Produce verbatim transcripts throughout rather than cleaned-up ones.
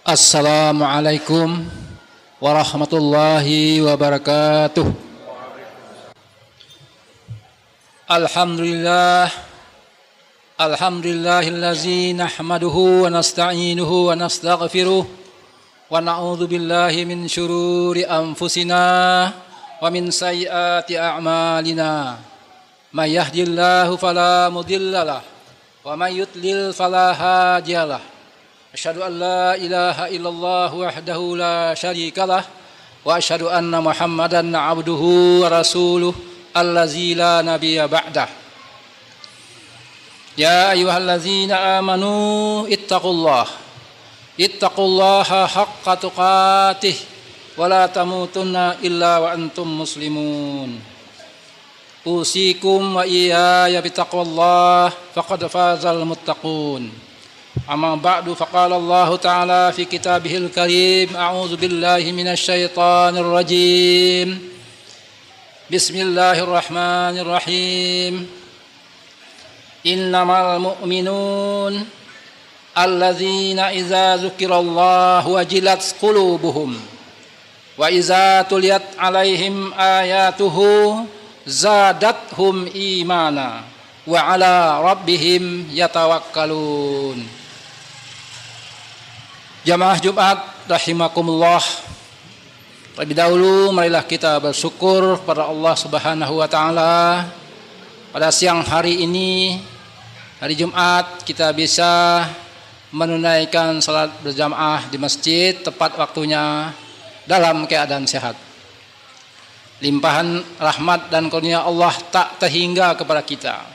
Assalamualaikum warahmatullahi wabarakatuh. Alhamdulillah Alhamdulillahillazi nahmaduhu wa nasta'inuhu wa nastaghfiruh wa na'udzu billahi min syururi anfusina wa min sayyiati a'malina. May yahdihillahu fala mudhillalah wa may yudlil fala hadiyalah. Asyhadu an la ilaha illallah wahdahu la syarikalah wa asyhadu anna Muhammadan abduhu wa rasuluh allazi la nabiyya ba'dah. Ya ayyuhallazina amanu ittaqullah ittaqullaha haqqa tuqatih wa la tamutunna illa wa antum muslimun. Usikum wa iyaya bitaqwallah faqad fazal muttaqun. Amma ba'du faqala Allah Ta'ala fi kitabihil karim a'udzu billahi minasy syaithanir rajim. Bismillahirrahmanirrahim. Innamal mu'minun alladzina idza dzukirallahu wajilat qulubuhum wa idza tuliyat 'alaihim ayatuhu zadathum imana wa 'ala rabbihim yatawakkalun. Jamaah Jumat rahimakumullah. Terlebih dahulu marilah kita bersyukur kepada Allah Subhanahu wa taala pada siang hari ini, hari Jumat, kita bisa menunaikan salat berjamaah di masjid tepat waktunya dalam keadaan sehat. Limpahan rahmat dan karunia Allah tak terhingga kepada kita.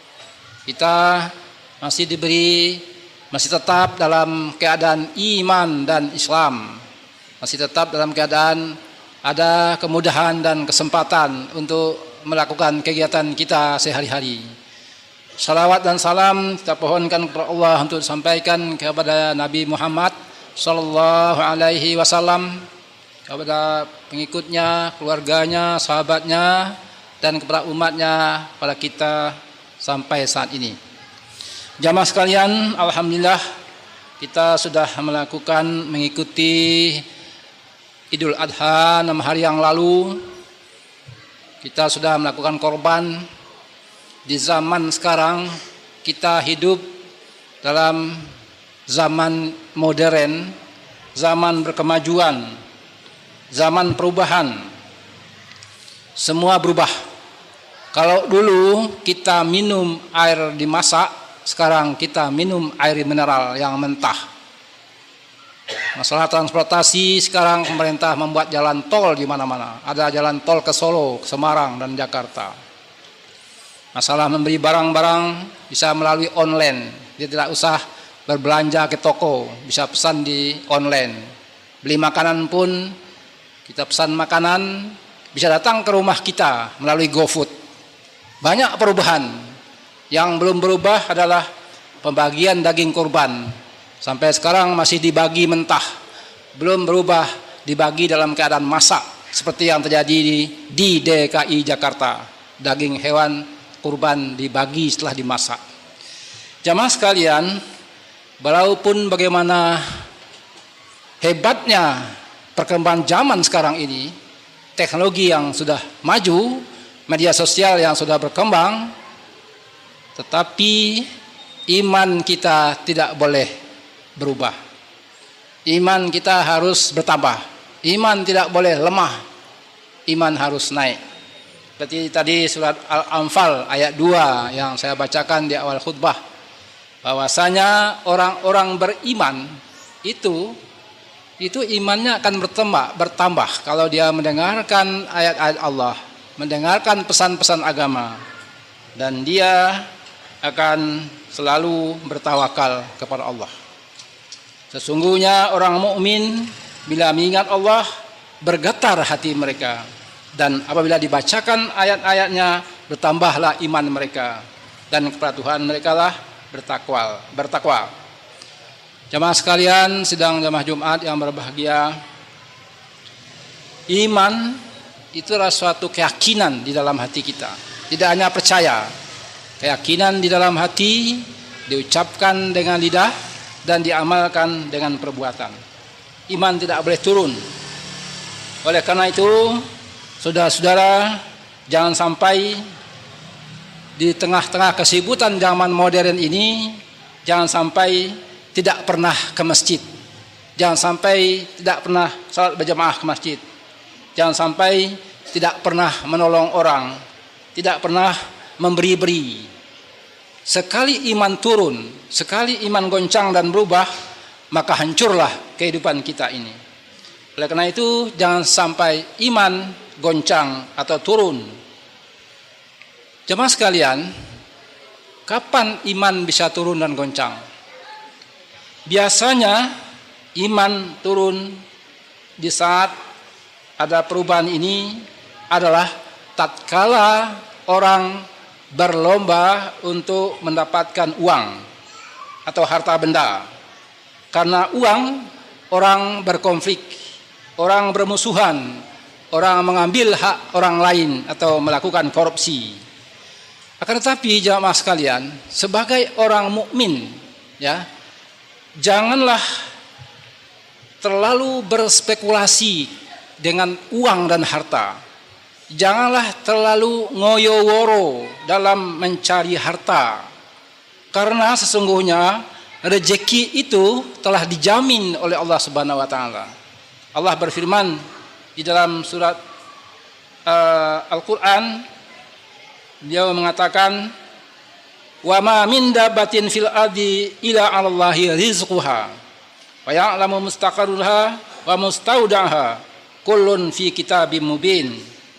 Kita masih diberi masih tetap dalam keadaan iman dan Islam, masih tetap dalam keadaan ada kemudahan dan kesempatan untuk melakukan kegiatan kita sehari-hari. Salawat dan salam kita pohonkan kepada Allah untuk disampaikan kepada Nabi Muhammad sallallahu alaihi wasallam, kepada pengikutnya, keluarganya, sahabatnya, dan kepada umatnya pada kita sampai saat ini. Jamaah sekalian, alhamdulillah kita sudah melakukan mengikuti Idul Adha enam hari yang lalu. Kita sudah melakukan korban. Di zaman sekarang kita hidup dalam zaman modern, zaman berkemajuan, zaman perubahan. Semua berubah. Kalau dulu kita minum air dimasak, sekarang kita minum air mineral yang mentah. Masalah transportasi, sekarang pemerintah membuat jalan tol di mana-mana. Ada jalan tol ke Solo, ke Semarang, dan Jakarta. Masalah membeli barang-barang bisa melalui online. Dia tidak usah berbelanja ke toko, bisa pesan di online. Beli makanan pun, kita pesan makanan, bisa datang ke rumah kita melalui GoFood. Banyak perubahan. Yang belum berubah adalah pembagian daging kurban. Sampai sekarang masih dibagi mentah. Belum berubah dibagi dalam keadaan masak. Seperti yang terjadi di, di D K I Jakarta. Daging hewan kurban dibagi setelah dimasak. Jamaah sekalian, walaupun bagaimana hebatnya perkembangan zaman sekarang ini, teknologi yang sudah maju, media sosial yang sudah berkembang, tetapi iman kita tidak boleh berubah. Iman kita harus bertambah. Iman tidak boleh lemah. Iman harus naik. Seperti tadi surat Al-Anfal ayat dua yang saya bacakan di awal khutbah, bahwasanya orang-orang beriman itu itu imannya akan bertambah, bertambah kalau dia mendengarkan ayat-ayat Allah, mendengarkan pesan-pesan agama, dan dia akan selalu bertawakal kepada Allah. Sesungguhnya orang mukmin bila mengingat Allah bergetar hati mereka, dan apabila dibacakan ayat-ayatnya bertambahlah iman mereka, dan kepada Tuhan mereka lah bertakwa. Bertakwa. Jamaah sekalian, sidang jamaah Jumat yang berbahagia, iman itu adalah suatu keyakinan di dalam hati kita, tidak hanya percaya. Keyakinan di dalam hati diucapkan dengan lidah dan diamalkan dengan perbuatan. iman tidak boleh turun. Oleh karena itu, saudara-saudara, jangan sampai di tengah-tengah kesibukan zaman modern ini, jangan sampai tidak pernah ke masjid. Jangan sampai tidak pernah salat berjamaah ke masjid. Jangan sampai tidak pernah menolong orang, tidak pernah memberi-beri. Sekali iman turun, sekali iman goncang dan berubah, maka hancurlah kehidupan kita ini. Oleh karena itu, jangan sampai iman goncang atau turun. Jemaah sekalian, kapan iman bisa turun dan goncang? Biasanya iman turun di saat ada perubahan ini adalah tatkala orang berlomba untuk mendapatkan uang atau harta benda. Karena uang, orang berkonflik, orang bermusuhan, orang mengambil hak orang lain atau melakukan korupsi. Akan tetapi jamaah sekalian, sebagai orang mukmin, ya, janganlah terlalu berspekulasi dengan uang dan harta. Janganlah terlalu ngoyo-woro dalam mencari harta. Karena sesungguhnya rezeki itu telah dijamin oleh Allah Subhanahu wa taala. Allah berfirman di dalam surat uh, Al-Qur'an, Beliau mengatakan, wa ma min dabbatin fil ardi illa 'alallahi rizquha wa ya'lamu mustaqarraha wa mustaudaha kullun fi kitabim mubin.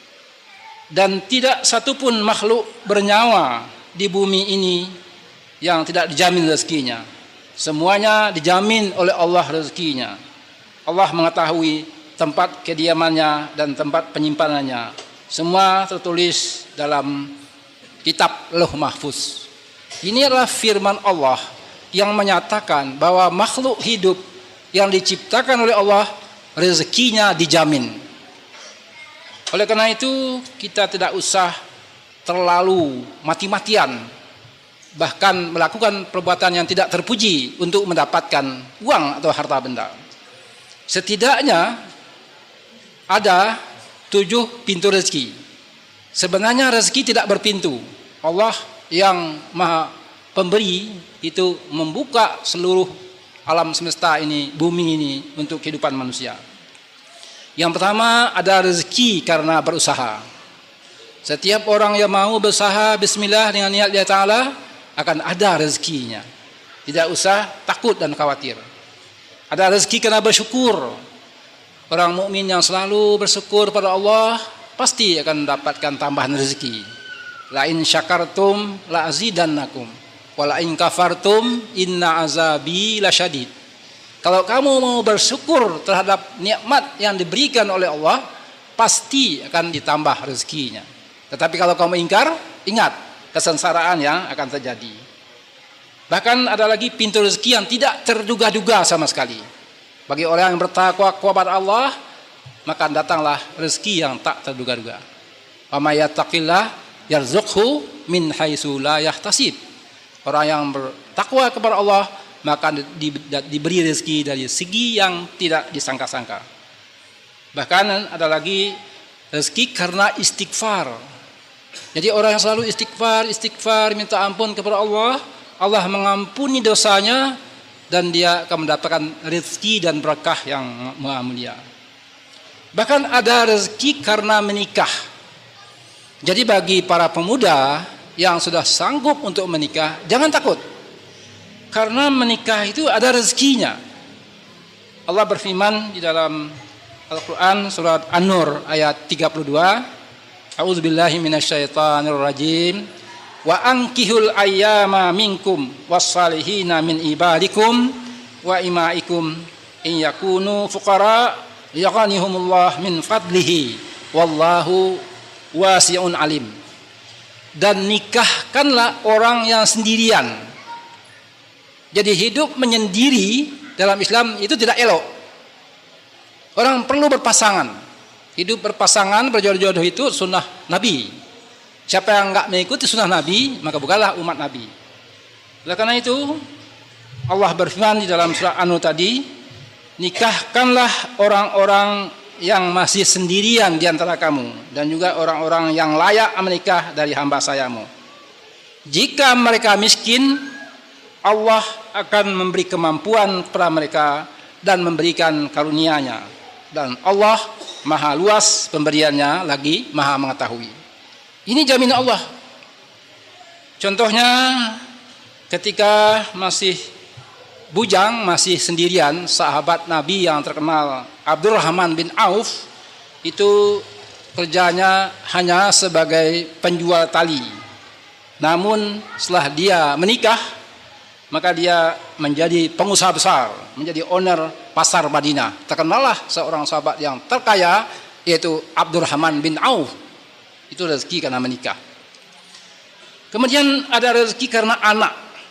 Dan tidak satupun makhluk bernyawa di bumi ini yang tidak dijamin rezekinya. Semuanya dijamin oleh Allah rezekinya. Allah mengetahui tempat kediamannya dan tempat penyimpanannya. Semua tertulis dalam kitab Lauh Mahfuz. Ini adalah firman Allah yang menyatakan bahwa makhluk hidup yang diciptakan oleh Allah rezekinya dijamin. Oleh karena itu kita tidak usah terlalu mati-matian, bahkan melakukan perbuatan yang tidak terpuji untuk mendapatkan uang atau harta benda. Setidaknya ada tujuh pintu rezeki. Sebenarnya rezeki tidak berpintu. Allah yang Maha Pemberi itu membuka seluruh alam semesta ini, bumi ini untuk kehidupan manusia. Yang pertama, ada rezeki karena berusaha. Setiap orang yang mau berusaha bismillah dengan niat Allah Ta'ala akan ada rezekinya. Tidak usah takut dan khawatir. Ada rezeki karena bersyukur. Orang mukmin yang selalu bersyukur pada Allah pasti akan mendapatkan tambahan rezeki. La in syakartum la azidannakum wa la in kafartum inna azabi lasyadid. Kalau kamu mau bersyukur terhadap nikmat yang diberikan oleh Allah, pasti akan ditambah rezekinya. Tetapi kalau kamu ingkar, ingat kesengsaraan yang akan terjadi. Bahkan ada lagi pintu rezeki yang tidak terduga-duga sama sekali. Bagi orang yang bertakwa kepada Allah, maka datanglah rezeki yang tak terduga-duga. Wa may yattaqillah yarzuqhu min haitsu la yahtasib. Orang yang bertakwa kepada Allah maka di, di, diberi rezeki dari segi yang tidak disangka-sangka. Bahkan ada lagi rezeki karena istighfar. Jadi orang yang selalu istighfar, istighfar, minta ampun kepada Allah, Allah mengampuni dosanya dan dia akan mendapatkan rezeki dan berkah yang mulia. Bahkan ada rezeki karena menikah. Jadi bagi para pemuda yang sudah sanggup untuk menikah, jangan takut. Karena menikah itu ada rezekinya. Allah berfirman di dalam Al-Quran surat An-Nur ayat tiga puluh dua. A'udzubillahi minasyaitonirrajim. Wa ankihul ayyama minkum wassalihina min ibadikum wa imaikum in yakunu fuqara yaghnihumullah min fadlihi wallahu wasi'un alim. Dan nikahkanlah orang yang sendirian. Jadi hidup menyendiri dalam Islam itu tidak elok. Orang perlu berpasangan. Hidup berpasangan, berjodoh-jodoh itu sunnah Nabi. Siapa yang enggak mengikuti sunnah Nabi, maka bukanlah umat Nabi. Oleh karena itu, Allah berfirman di dalam surah An-Nur tadi, nikahkanlah orang-orang yang masih sendirian di antara kamu dan juga orang-orang yang layak menikah dari hamba sayamu. Jika mereka miskin, Allah akan memberi kemampuan kepada mereka dan memberikan karunia-Nya. Dan Allah maha luas pemberiannya, lagi maha mengetahui. Ini jaminan Allah. Contohnya ketika masih bujang, masih sendirian, sahabat Nabi yang terkenal Abdurrahman bin Auf itu kerjanya hanya sebagai penjual tali. Namun setelah dia menikah, maka dia menjadi pengusaha besar, menjadi owner pasar Madinah. Terkenallah seorang sahabat yang terkaya, yaitu Abdurrahman bin Auf. Itu rezeki karena menikah. Kemudian ada rezeki karena anak.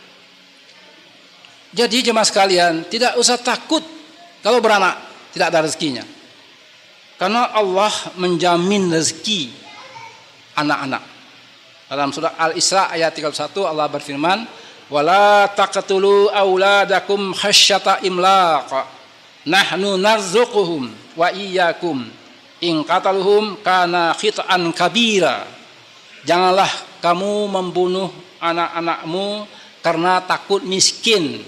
Jadi jemaah sekalian, tidak usah takut kalau beranak tidak ada rezekinya. Karena Allah menjamin rezeki anak-anak. Dalam surah Al-Isra ayat tiga puluh satu Allah berfirman, "Wala taqtulu auladakum khasyata imlaq. Nahnu narzuquhum wa iyyakum. In qataluhum kana khit'an kabira." Janganlah kamu membunuh anak-anakmu karena takut miskin.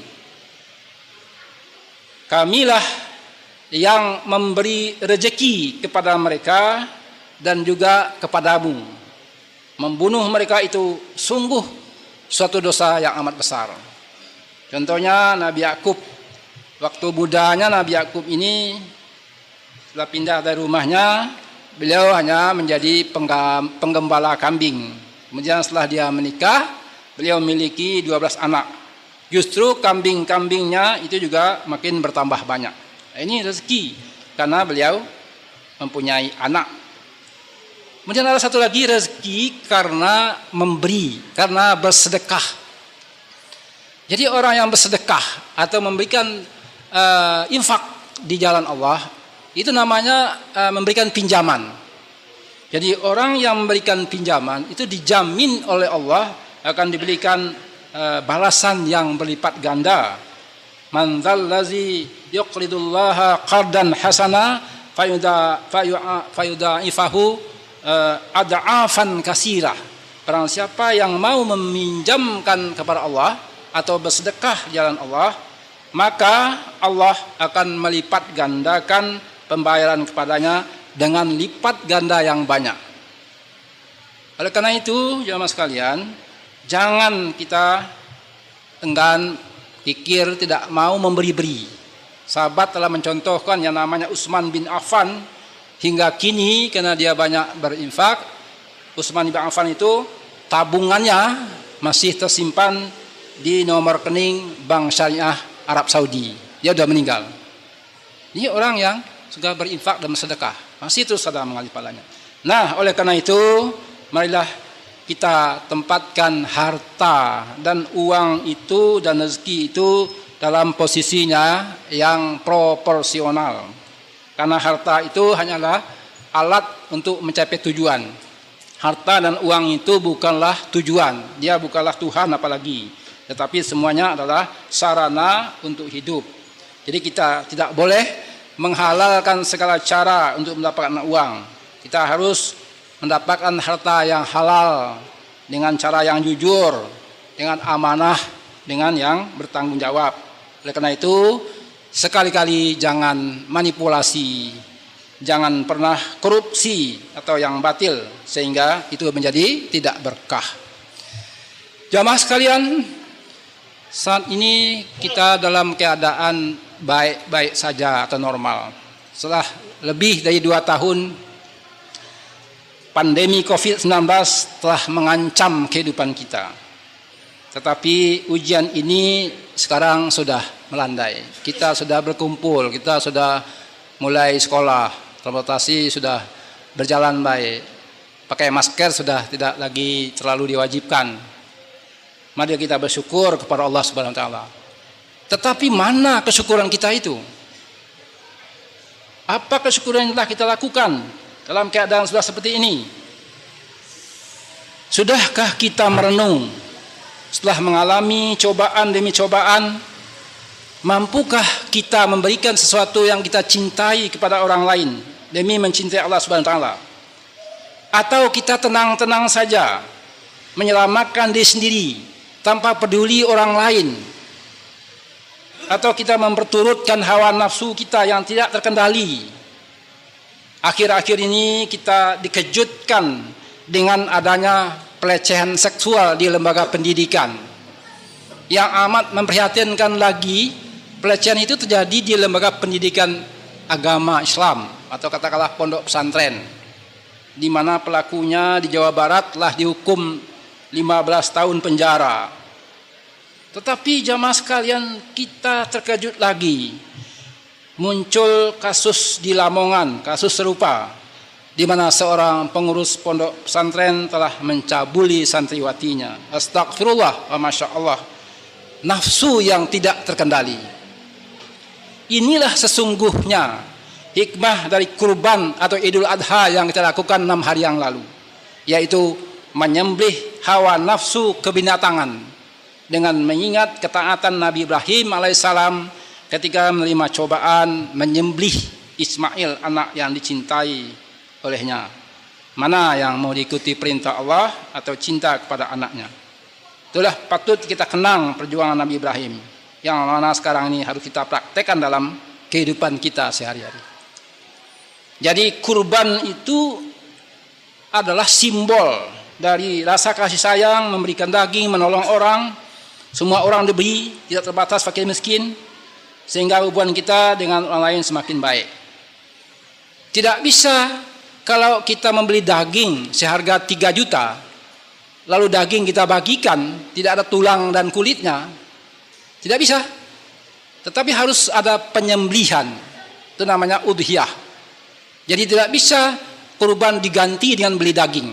Kamilah yang memberi rezeki kepada mereka dan juga kepadamu. Membunuh mereka itu sungguh suatu dosa yang amat besar. Contohnya Nabi Yakub. Waktu mudanya Nabi Yakub ini setelah pindah dari rumahnya, beliau hanya menjadi penggembala kambing. Kemudian setelah dia menikah, beliau memiliki dua belas anak. Justru kambing-kambingnya itu juga makin bertambah banyak. Ini rezeki karena beliau mempunyai anak. Kemudian ada satu lagi rezeki karena memberi, karena bersedekah. Jadi orang yang bersedekah atau memberikan uh, infak di jalan Allah, itu namanya uh, memberikan pinjaman. Jadi orang yang memberikan pinjaman itu dijamin oleh Allah akan diberikan uh, balasan yang berlipat ganda. Man dzallazi yuqridullaha qardan hasana fayuda fayudaifahu uh, ad'afan kasirah. Barang siapa yang mau meminjamkan kepada Allah atau bersedekah jalan Allah, maka Allah akan melipat gandakan pembayaran kepadanya dengan lipat ganda yang banyak. Oleh karena itu, jemaah sekalian, jangan kita enggan, kikir, tidak mau memberi-beri. Sahabat telah mencontohkan yang namanya Utsman bin Affan hingga kini karena dia banyak berinfak. Utsman bin Affan itu tabungannya masih tersimpan di nomor rekening Bank Syariah Arab Saudi. Dia sudah meninggal. Ini orang yang sudah berinfak dan bersedekah, masih terus ada mengalir pahalanya. Nah, oleh karena itu, marilah kita tempatkan harta dan uang itu dan rezeki itu dalam posisinya yang proporsional. Karena harta itu hanyalah alat untuk mencapai tujuan. Harta dan uang itu bukanlah tujuan, dia bukanlah Tuhan apalagi, tetapi semuanya adalah sarana untuk hidup. Jadi kita tidak boleh menghalalkan segala cara untuk mendapatkan uang. Kita harus mendapatkan harta yang halal dengan cara yang jujur, dengan amanah, dengan yang bertanggung jawab. Oleh karena itu, sekali-kali jangan manipulasi, jangan pernah korupsi atau yang batil, sehingga itu menjadi tidak berkah. Jamaah sekalian, saat ini kita dalam keadaan baik-baik saja atau normal. Setelah lebih dari dua tahun pandemi covid sembilan belas telah mengancam kehidupan kita. Tetapi ujian ini sekarang sudah melandai. Kita sudah berkumpul, kita sudah mulai sekolah, transportasi sudah berjalan baik. Pakai masker sudah tidak lagi terlalu diwajibkan. Mari kita bersyukur kepada Allah Subhanahu wa taala. Tetapi mana kesyukuran kita itu? Apa kesyukuran yang telah kita lakukan dalam keadaan sudah seperti ini? Sudahkah kita merenung setelah mengalami cobaan demi cobaan, Mampukah kita memberikan sesuatu yang kita cintai kepada orang lain demi mencintai Allah Subhanahu wa taala? Atau kita tenang-tenang saja menyelamatkan diri sendiri tanpa peduli orang lain? Atau kita memperturutkan hawa nafsu kita yang tidak terkendali? Akhir-akhir ini kita dikejutkan dengan adanya pelecehan seksual di lembaga pendidikan. Yang amat memprihatinkan lagi, pelecehan itu terjadi di lembaga pendidikan agama Islam atau katakanlah pondok pesantren, di mana pelakunya di Jawa Barat telah dihukum lima belas tahun penjara. Tetapi jamaah sekalian, kita terkejut lagi. Muncul kasus di Lamongan, kasus serupa, di mana seorang pengurus pondok pesantren telah mencabuli santriwatinya. Astagfirullah wa masya Allah. Nafsu yang tidak terkendali. Inilah sesungguhnya hikmah dari kurban atau Idul Adha yang kita lakukan enam hari yang lalu, yaitu menyembelih hawa nafsu kebinatangan dengan mengingat ketaatan Nabi Ibrahim alaihissalam ketika menerima cobaan menyembelih Ismail, anak yang dicintai olehnya. Mana yang mau diikuti perintah Allah atau cinta kepada anaknya? Itulah patut kita kenang perjuangan Nabi Ibrahim, yang mana sekarang ini harus kita praktekkan dalam kehidupan kita sehari-hari. Jadi kurban itu adalah simbol dari rasa kasih sayang, memberikan daging, menolong orang. Semua orang diberi, tidak terbatas fakir miskin, sehingga hubungan kita dengan orang lain semakin baik. Tidak bisa kalau kita membeli daging seharga tiga juta, lalu daging kita bagikan, tidak ada tulang dan kulitnya. Tidak bisa. Tetapi harus ada penyembelihan. Itu namanya udhiyah. Jadi tidak bisa kurban diganti dengan beli daging.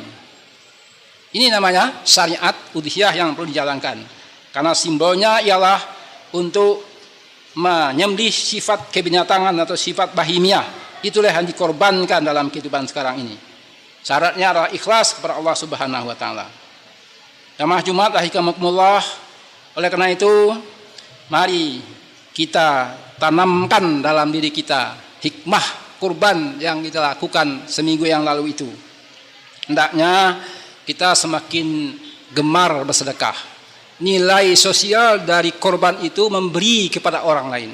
Ini namanya syariat udhiyah yang perlu dijalankan. Karena simbolnya ialah untuk menyembelih sifat kebinatangan atau sifat bahimiah. Itulah yang dikorbankan dalam kehidupan sekarang ini. Syaratnya adalah ikhlas kepada Allah Subhanahu wa taala. Jamaah Jumat rahimakumullah. Oleh karena itu, mari kita tanamkan dalam diri kita hikmah kurban yang kita lakukan seminggu yang lalu itu. Hendaknya kita semakin gemar bersedekah. Nilai sosial dari korban itu memberi kepada orang lain.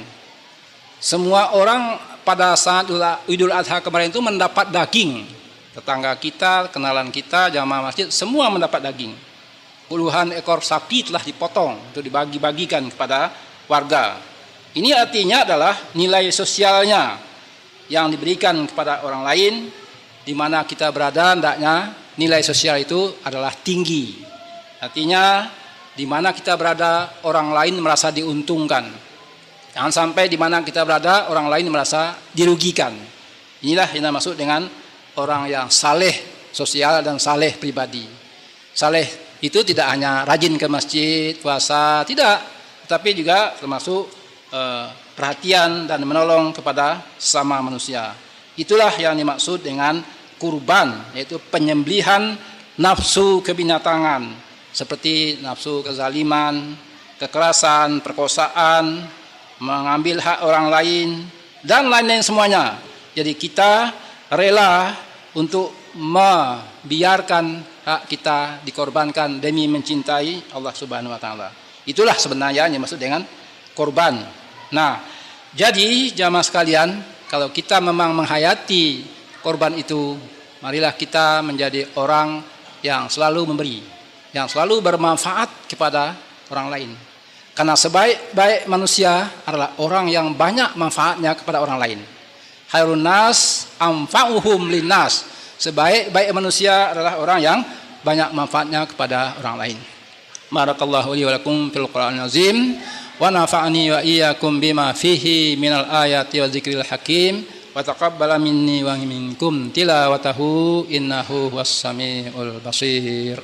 Semua orang pada saat Idul Adha kemarin itu mendapat daging. Tetangga kita, kenalan kita, jamaah masjid, semua mendapat daging. Puluhan ekor sapi telah dipotong untuk dibagi-bagikan kepada warga. Ini artinya adalah nilai sosialnya yang diberikan kepada orang lain, di mana kita berada, hendaknya nilai sosial itu adalah tinggi. Artinya di mana kita berada orang lain merasa diuntungkan. Jangan sampai di mana kita berada orang lain merasa dirugikan. Inilah yang dimaksud dengan orang yang saleh sosial dan saleh pribadi. Saleh itu tidak hanya rajin ke masjid, puasa, tidak, tetapi juga termasuk eh, perhatian dan menolong kepada sesama manusia. Itulah yang dimaksud dengan kurban, yaitu penyembelihan nafsu kebinatangan, seperti nafsu kezaliman, kekerasan, perkosaan, mengambil hak orang lain, dan lain-lain semuanya. Jadi kita rela untuk membiarkan hak kita dikorbankan demi mencintai Allah Subhanahu wa taala. Itulah sebenarnya yang dimaksud dengan korban. Nah, jadi jamaah sekalian, kalau kita memang menghayati korban itu, marilah kita menjadi orang yang selalu memberi, yang selalu bermanfaat kepada orang lain. Karena sebaik-baik manusia adalah orang yang banyak manfaatnya kepada orang lain. Khairun nas anfa'uhum linnas. Sebaik-baik manusia adalah orang yang banyak manfaatnya kepada orang lain. Barakallahu li wa lakum fil Qur'anil azim wa nafa'ani wa iyyakum bima fihi minal ayati wa dzikril hakim wa taqabbala minni wa minkum tilawatahu innahu huwas samiul basir.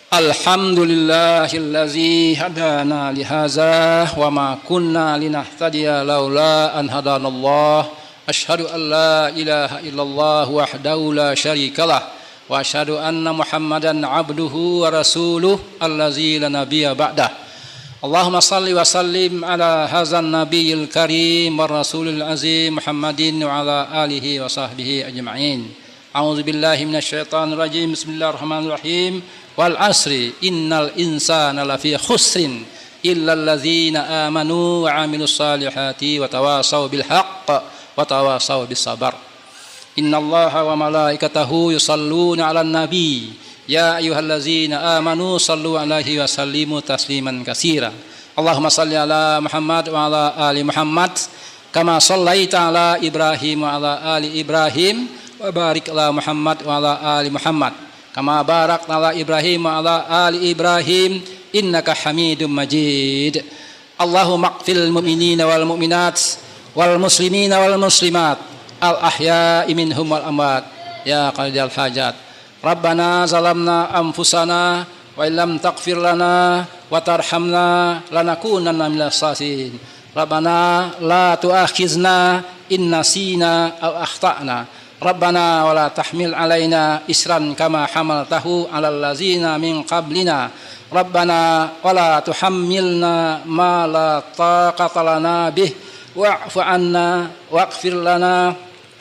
Alhamdulillahillazi hadana lihaza wa ma kunna linahtadiya laula an hadanallah. Asyhadu an la ilaha illallah wahdahu la syarikalah wa asyhadu anna Muhammadan abduhu wa rasuluh allazi la nabiyya ba'dah. Allahumma salli wa sallim ala hadzal nabiyil karim war rasulil azim Muhammadin wa ala alihi wa sahbihi ajma'in. A'udzu billahi minasy syaithanir rajim. Bismillahirrahmanirrahim. Wal asri innal insana lafi khusrin illal ladzina amanu wa amilus salihati wa tawasaw bil haqq wa tawasaw bis sabar. Innallaha wa malaikatahu yusalluna 'alan nabi ya ayyuhallazina amanu sallu 'alaihi wa sallimu tasliman katsira. Allahumma shalli ala Muhammad wa ala ali Muhammad kama shallaita ala Ibrahim wa ala ali Ibrahim wa barik ala Muhammad wa ala ali Muhammad kama barakta ala Ibrahim wa ala ali Ibrahim innaka Hamidum Majid. Allahumma ighfiril mu'minina wal mu'minat wal muslimina wal muslimat al ahya'i minhum wal amwat ya qadiyal hajat. Rabbana zalamna anfusana wa illam taghfir lana wa tarhamna lanakunanna minas khasirin. Rabbana la tu'akhizna in nasina aw akhtana. Rabbana wa la tahmil alaina isran kama hamaltahu alal ladzina min qablina. Rabbana wa la tuhammilna ma la taqata lana bih wa'fu anna waghfir lana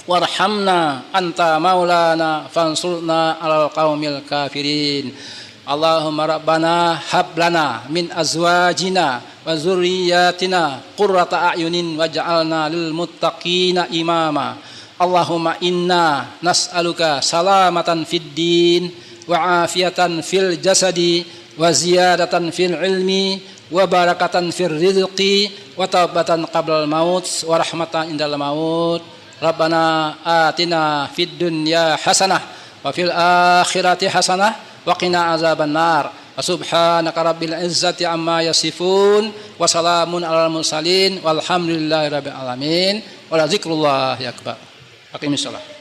warhamna anta maulana fansurna alal qaumil kafirin. Allahumma rabbana hab lana min azwajina wa dzurriyyatina qurrata a'yunin waj'alna lil muttaqina imama. Allahumma inna nas'aluka salamatan fid din wa afiyatan fil jasadi wa ziyadatan fil ilmi wa barakatan fil rizqi wa taubatan qabla al maut wa rahmatan indal maut. Rabbana atina fid dunya hasanah wa fil akhirati hasanah wa qina azaban nar. Subhanaka rabbil izzati amma yasifun wa salamun alal mursalin walhamdulillahi rabbil alamin wa la zikrullahi akbar. Aqimissalah.